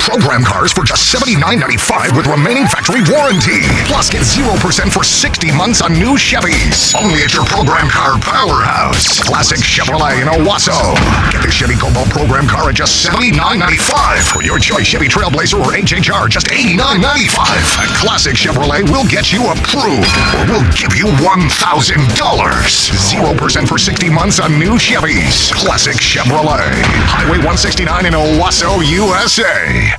program cars for just $79.95 with remaining factory warranty. Plus, get 0% for 60 months on new Chevys. Only at your program car powerhouse. Classic Chevrolet in Owasso. Get the Chevy Cobalt program car at just $79.95. For your choice Chevy Trailblazer or HHR, just $89.95. At Classic Chevrolet, we'll get you approved, or we'll give you $1,000. 0% for 60 months on new Chevys. Classic Chevrolet. Highway 169 in Owasso, USA.